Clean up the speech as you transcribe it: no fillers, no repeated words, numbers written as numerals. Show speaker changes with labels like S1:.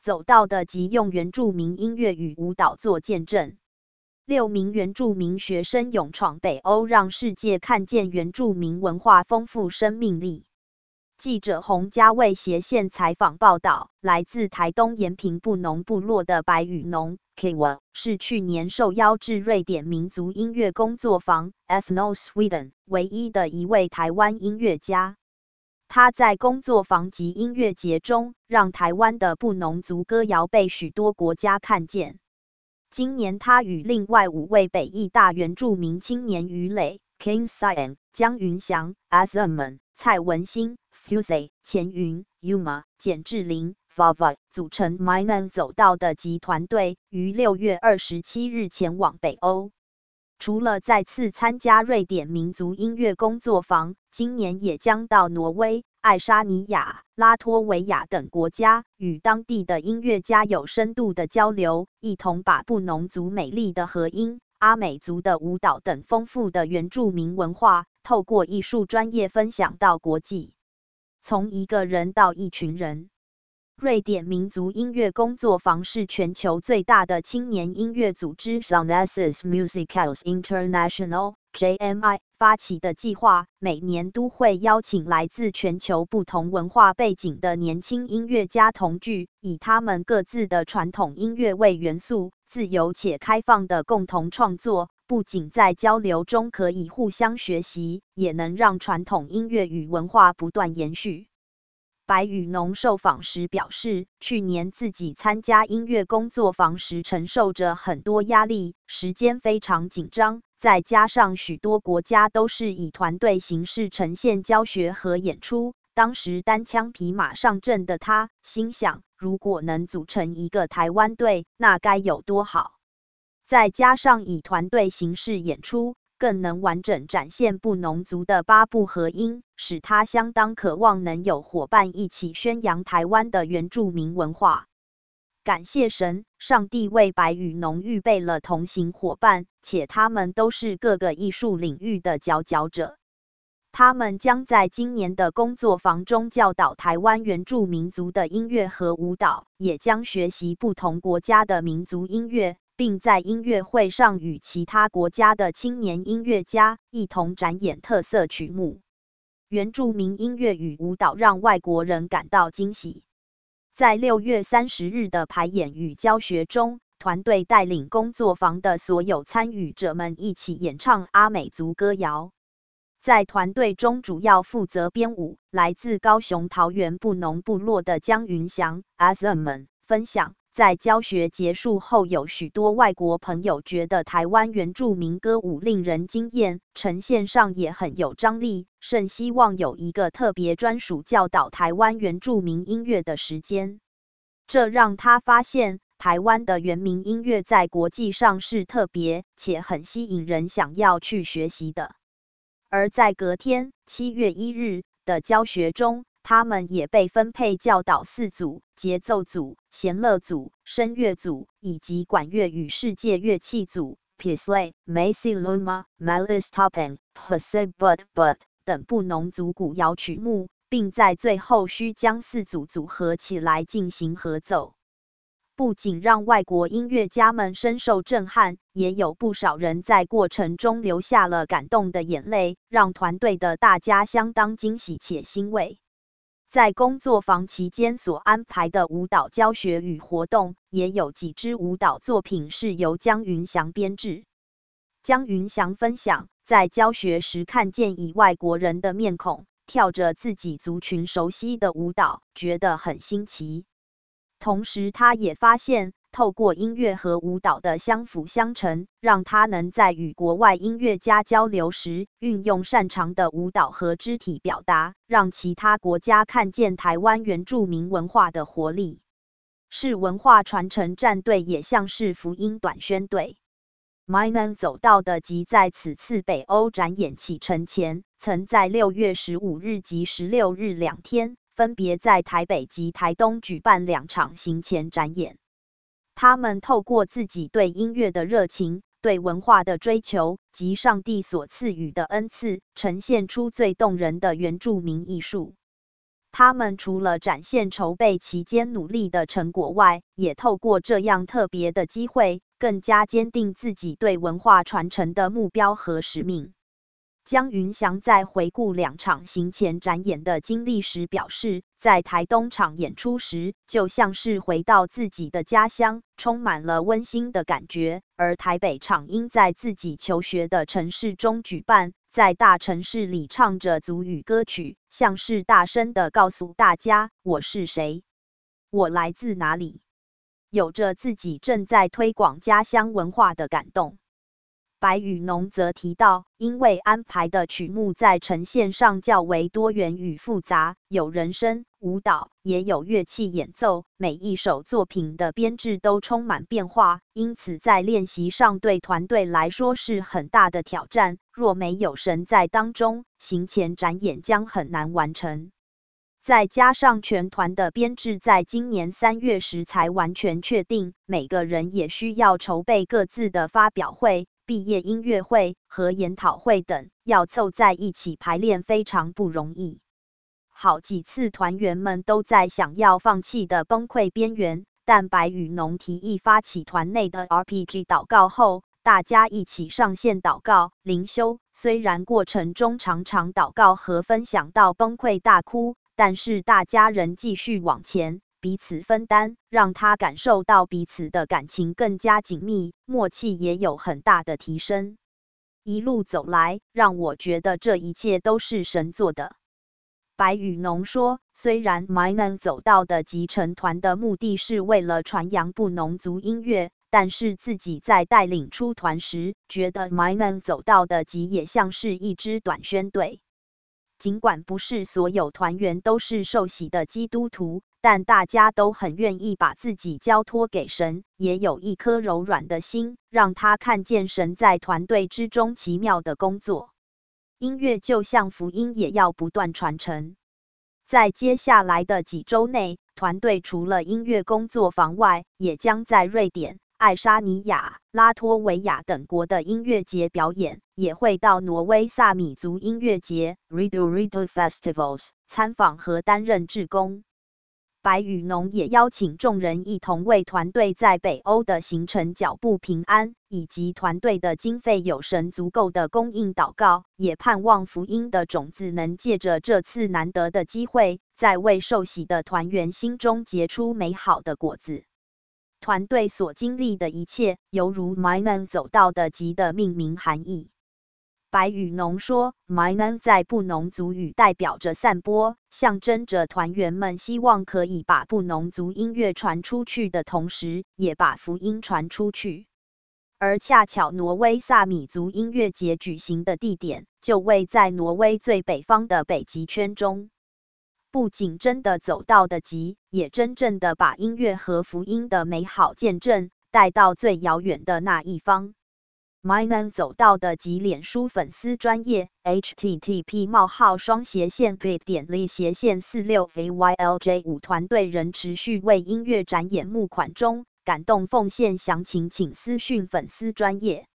S1: 走到的及用原住民音乐与舞蹈做见证。6名原住民学生勇闯北欧，让世界看见原住民文化丰富生命力。记者洪家为斜线采访报道，来自台东延平布农部落的白羽农 Kiwa 是去年受邀至瑞典民族音乐工作坊 Ethno Sweden 唯一的一位台湾音乐家。他在工作坊及音乐节中，让台湾的布农族歌谣被许多国家看见。今年他与另外5位北艺大原住民青年于磊 King Sian、江云祥 Asaman、蔡文兴 Fuse、钱云 Yuma、简志玲 Vava 组成 Mainan 走到的集团队，于6月27日前往北欧。除了再次参加瑞典民族音乐工作坊，今年也将到挪威、爱沙尼亚、拉脱维亚等国家，与当地的音乐家有深度的交流，一同把布农族美丽的和音、阿美族的舞蹈等丰富的原住民文化，透过艺术专业分享到国际。从一个人到一群人。瑞典民族音乐工作坊是全球最大的青年音乐组织 Songnesses Musicals International JMI 发起的计划，每年都会邀请来自全球不同文化背景的年轻音乐家同聚，以他们各自的传统音乐为元素，自由且开放的共同创作，不仅在交流中可以互相学习，也能让传统音乐与文化不断延续。白羽农受访时表示，去年自己参加音乐工作坊时承受着很多压力，时间非常紧张，再加上许多国家都是以团队形式呈现教学和演出，当时单枪匹马上阵的他，心想如果能组成一个台湾队，那该有多好。再加上以团队形式演出，更能完整展现布农族的8部合音，使他相当渴望能有伙伴一起宣扬台湾的原住民文化。感谢神，上帝为白羽农预备了同行伙伴，且他们都是各个艺术领域的佼佼者。他们将在今年的工作坊中教导台湾原住民族的音乐和舞蹈，也将学习不同国家的民族音乐，并在音乐会上与其他国家的青年音乐家一同展演特色曲目。原住民音乐与舞蹈让外国人感到惊喜。在6月30日的排演与教学中，团队带领工作坊的所有参与者们一起演唱阿美族歌谣。在团队中主要负责编舞，来自高雄桃园布农部落的江云祥 Asaman 分享，在教学结束后，有许多外国朋友觉得台湾原住民歌舞令人惊艳，呈现上也很有张力，甚希望有一个特别专属教导台湾原住民音乐的时间。这让他发现，台湾的原民音乐在国际上是特别且很吸引人想要去学习的。而在隔天7月1日的教学中，他们也被分配教导4组：节奏组、弦乐组、声乐组以及管乐与世界乐器组 Pisley、Macy Luma、Malis Topping、Pasib But 等布农族古谣曲目，并在最后需将4组组合起来进行合奏。不仅让外国音乐家们深受震撼，也有不少人在过程中流下了感动的眼泪，让团队的大家相当惊喜且欣慰。在工作坊期间所安排的舞蹈教学与活动，也有几支舞蹈作品是由江云祥编制。江云祥分享，在教学时看见以外国人的面孔，跳着自己族群熟悉的舞蹈，觉得很新奇。同时他也发现，透过音乐和舞蹈的相辅相成，让他能在与国外音乐家交流时，运用擅长的舞蹈和肢体表达，让其他国家看见台湾原住民文化的活力。是文化传承战队，也像是福音短宣队。Mainan 走到的即在此次北欧展演启程前，曾在6月15日及16日2天，分别在台北及台东举办2场行前展演。他们透过自己对音乐的热情、对文化的追求及上帝所赐予的恩赐，呈现出最动人的原住民艺术。 他们除了展现筹备期间努力的成果外，也透过这样特别的机会，更加坚定自己对文化传承的目标和使命。江云祥在回顾2场行前展演的经历时表示，在台东场演出时，就像是回到自己的家乡，充满了温馨的感觉；而台北场因在自己求学的城市中举办，在大城市里唱着族语歌曲，像是大声地告诉大家我是谁，我来自哪里，有着自己正在推广家乡文化的感动。白宇农则提到，因为安排的曲目在呈现上较为多元与复杂，有人声、舞蹈，也有乐器演奏，每一首作品的编制都充满变化，因此在练习上对团队来说是很大的挑战，若没有神在当中，行前展演将很难完成。再加上全团的编制在今年3月时才完全确定，每个人也需要筹备各自的发表会、毕业音乐会和研讨会等，要凑在一起排练非常不容易。好几次团员们都在想要放弃的崩溃边缘，但白宇农提议发起团内的 RPG 祷告后，大家一起上线祷告、灵修，虽然过程中常常祷告和分享到崩溃大哭，但是大家仍继续往前，彼此分担，让他感受到彼此的感情更加紧密，默契也有很大的提升。一路走来，让我觉得这一切都是神做的。白宇农说，虽然 Minun 走到的集成团的目的是为了传扬布农族音乐，但是自己在带领出团时，觉得 Minun 走到的集也像是一支短宣队。尽管不是所有团员都是受洗的基督徒，但大家都很愿意把自己交托给神，也有一颗柔软的心，让他看见神在团队之中奇妙的工作。音乐就像福音，也要不断传承。在接下来的几周内，团队除了音乐工作坊外，也将在瑞典、爱沙尼亚、拉脱维亚等国的音乐节表演，也会到挪威萨米族音乐节 Riddu Festivals 参访和担任志工。白宇农也邀请众人一同为团队在北欧的行程脚步平安，以及团队的经费有神足够的供应祷告，也盼望福音的种子能借着这次难得的机会，在未受洗的团员心中结出美好的果子。团队所经历的一切，犹如 Minun 走到的集的命名含义。白宇农说 ，Minun 在布农族语代表着散播，象征着团员们希望可以把布农族音乐传出去的同时，也把福音传出去。而恰巧挪威萨米族音乐节举行的地点，就位在挪威最北方的北极圈中。不仅真的走到的极，也真正的把音乐和福音的美好见证带到最遥远的那一方。Minun 走到的极脸书粉丝专页 http://bit.ly/46VYLJ5 团队仍持续为音乐展演募款中，感动奉献详情请私讯粉丝专页。